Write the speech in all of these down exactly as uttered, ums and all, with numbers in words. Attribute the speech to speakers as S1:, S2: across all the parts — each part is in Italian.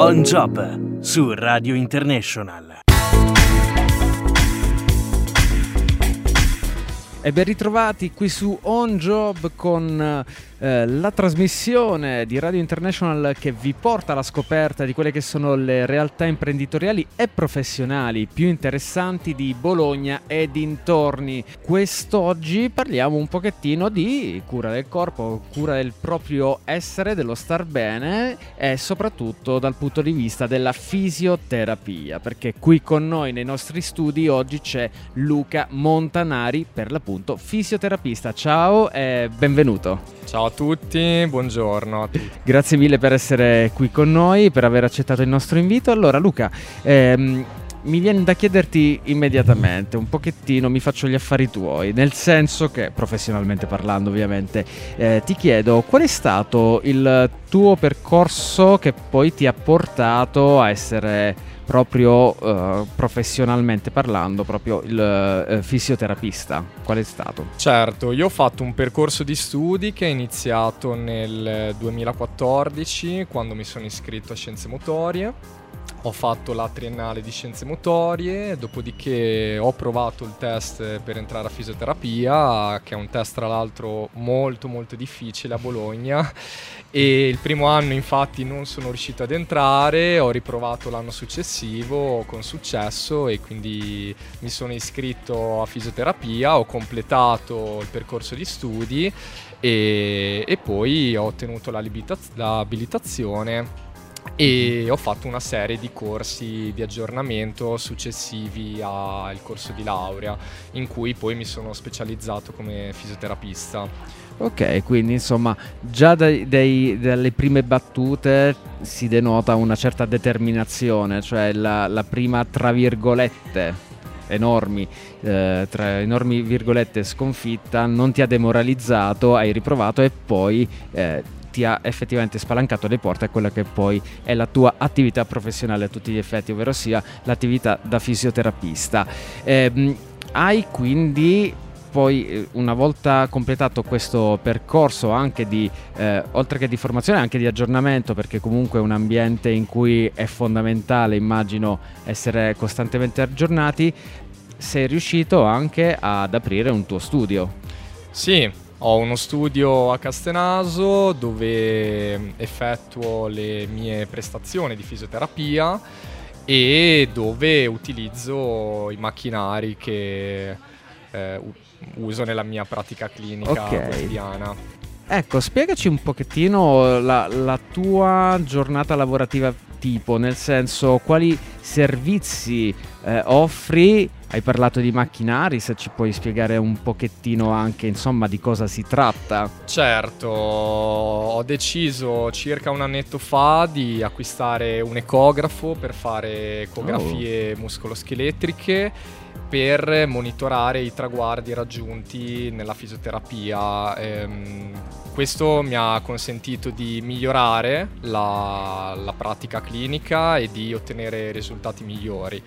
S1: On Job su Radio International.
S2: E ben ritrovati qui su On Job con eh, la trasmissione di Radio International che vi porta alla scoperta di quelle che sono le realtà imprenditoriali e professionali più interessanti di Bologna e dintorni. Quest'oggi parliamo un pochettino di cura del corpo, cura del proprio essere, dello star bene e soprattutto dal punto di vista della fisioterapia, perché qui con noi nei nostri studi oggi c'è Luca Montanari, per l'appunto fisioterapista. Ciao e benvenuto.
S3: Ciao a tutti, buongiorno a tutti.
S2: Grazie mille per essere qui con noi, per aver accettato il nostro invito. Allora Luca, ehm, mi viene da chiederti immediatamente, un pochettino mi faccio gli affari tuoi, nel senso che, professionalmente parlando ovviamente, eh, ti chiedo qual è stato il tuo percorso che poi ti ha portato a essere proprio uh, professionalmente parlando, proprio il uh, fisioterapista. Qual è stato?
S3: Certo, io ho fatto un percorso di studi che è iniziato nel duemilaquattordici, quando mi sono iscritto a Scienze Motorie. Ho fatto la triennale di Scienze Motorie, dopodiché ho provato il test per entrare a fisioterapia, che è un test tra l'altro molto molto difficile a Bologna, e il primo anno infatti non sono riuscito ad entrare, ho riprovato l'anno successivo con successo e quindi mi sono iscritto a fisioterapia, ho completato il percorso di studi e, e poi ho ottenuto l'abilitazione e ho fatto una serie di corsi di aggiornamento successivi al corso di laurea, in cui poi mi sono specializzato come fisioterapista.
S2: Ok, quindi insomma già dai, dai, dalle prime battute si denota una certa determinazione, cioè la, la prima tra virgolette enormi eh, tra enormi virgolette sconfitta non ti ha demoralizzato, hai riprovato e poi eh, ti ha effettivamente spalancato le porte a quella che poi è la tua attività professionale a tutti gli effetti, ovvero sia l'attività da fisioterapista. Eh, hai quindi poi, una volta completato questo percorso anche di, eh, oltre che di formazione, anche di aggiornamento, perché comunque è un ambiente in cui è fondamentale, immagino, essere costantemente aggiornati, sei riuscito anche ad aprire un tuo studio.
S3: Sì. Ho uno studio a Castenaso dove effettuo le mie prestazioni di fisioterapia e dove utilizzo i macchinari che eh, uso nella mia pratica clinica
S2: okay.
S3: quotidiana.
S2: Ecco, spiegaci un pochettino la, la tua giornata lavorativa tipo, nel senso quali servizi eh, offri. Hai parlato di macchinari, se ci puoi spiegare un pochettino anche insomma di cosa si tratta.
S3: Certo, ho deciso circa un annetto fa di acquistare un ecografo per fare ecografie oh. muscoloscheletriche per monitorare i traguardi raggiunti nella fisioterapia. Ehm, questo mi ha consentito di migliorare la, la pratica clinica e di ottenere risultati migliori.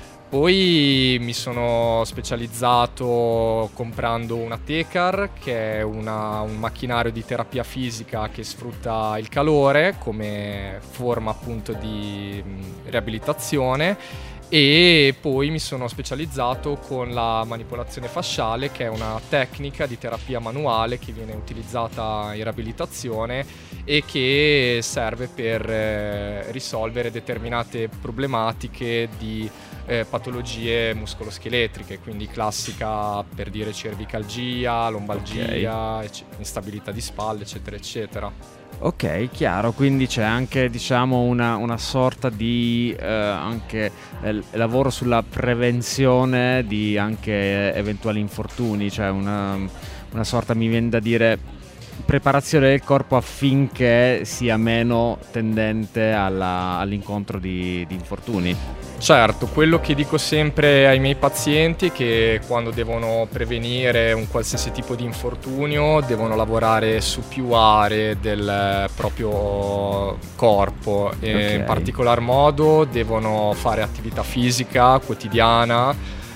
S3: Poi mi sono specializzato comprando una Tecar, che è una, un macchinario di terapia fisica che sfrutta il calore come forma appunto di riabilitazione, e poi mi sono specializzato con la manipolazione fasciale, che è una tecnica di terapia manuale che viene utilizzata in riabilitazione e che serve per eh, risolvere determinate problematiche di eh, patologie muscoloscheletriche, quindi classica per dire cervicalgia, lombalgia, okay. ecc- instabilità di spalle, eccetera eccetera.
S2: Ok, chiaro, quindi c'è anche diciamo una, una sorta di eh, anche eh, lavoro sulla prevenzione di anche eventuali infortuni, cioè una, una sorta, mi viene da dire, preparazione del corpo affinché sia meno tendente alla, all'incontro di, di infortuni.
S3: Certo, quello che dico sempre ai miei pazienti è che quando devono prevenire un qualsiasi tipo di infortunio devono lavorare su più aree del proprio corpo e okay. in particolar modo devono fare attività fisica quotidiana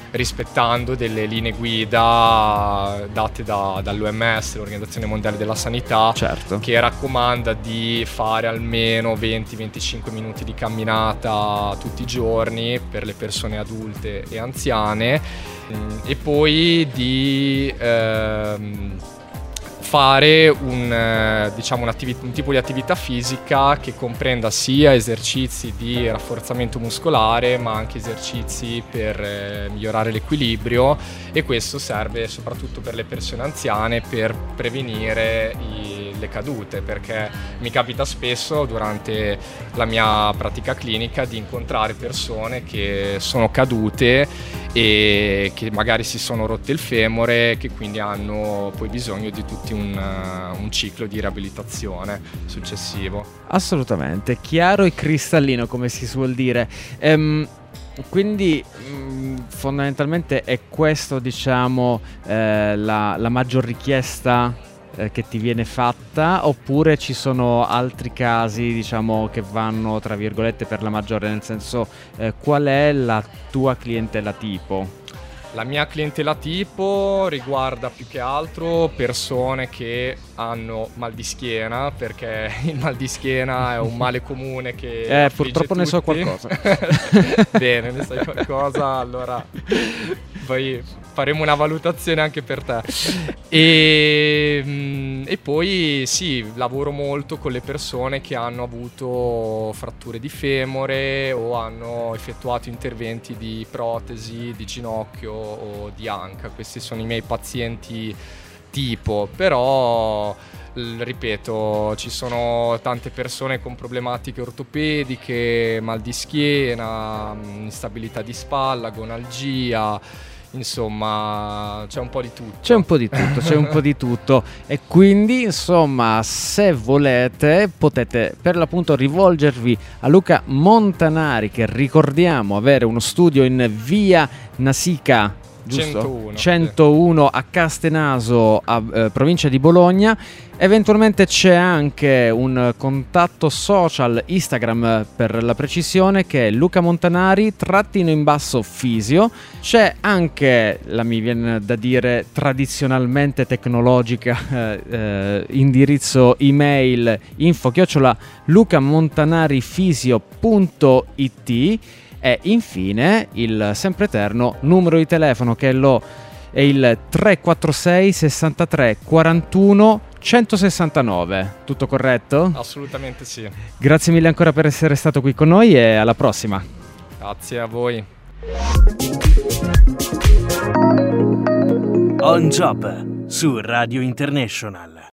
S3: rispettando delle linee guida date da, dall'O M S, l'Organizzazione Mondiale della Sanità,
S2: certo, che
S3: raccomanda di fare almeno venti venticinque minuti di camminata tutti i giorni per le persone adulte e anziane, e poi di ehm, fare un, diciamo, un, un tipo di attività fisica che comprenda sia esercizi di rafforzamento muscolare ma anche esercizi per eh, migliorare l'equilibrio, e questo serve soprattutto per le persone anziane per prevenire i, le cadute, perché mi capita spesso durante la mia pratica clinica di incontrare persone che sono cadute e che magari si sono rotte il femore, che quindi hanno poi bisogno di tutti un, uh, un ciclo di riabilitazione successivo.
S2: Assolutamente, chiaro e cristallino, come si suol dire. Ehm, quindi mh, fondamentalmente è questo, diciamo, eh, la, la maggior richiesta eh, che ti viene fatta, oppure ci sono altri casi, diciamo, che vanno tra virgolette per la maggiore, nel senso eh, qual è la tua clientela tipo?
S3: La mia clientela tipo riguarda più che altro persone che hanno mal di schiena, perché il mal di schiena è un male comune che
S2: eh, purtroppo tutti. Ne so qualcosa.
S3: Bene, ne sai qualcosa, allora poi faremo una valutazione anche per te. E, e poi sì, lavoro molto con le persone che hanno avuto fratture di femore o hanno effettuato interventi di protesi di ginocchio o di anca. Questi sono i miei pazienti tipo, però ripeto, ci sono tante persone con problematiche ortopediche, mal di schiena, instabilità di spalla, gonalgia, insomma c'è un po' di tutto.
S2: C'è un po' di tutto, c'è un po' di tutto e quindi insomma se volete potete per l'appunto rivolgervi a Luca Montanari, che ricordiamo avere uno studio in via Nasica, giusto?
S3: centouno,
S2: centouno a Castenaso, a eh, provincia di Bologna. Eventualmente c'è anche un contatto social, Instagram per la precisione, che è Luca Montanari trattino in basso fisio. C'è anche, la mi viene da dire tradizionalmente tecnologica, eh, eh, indirizzo email info chiocciola lucamontanarifisio punto it. E infine il sempre eterno numero di telefono, che è, lo, è il tre quattro sei sessantatré quarantuno centosessantanove. Tutto corretto?
S3: Assolutamente sì.
S2: Grazie mille ancora per essere stato qui con noi e alla prossima.
S3: Grazie a voi.
S1: On Job su Radio International.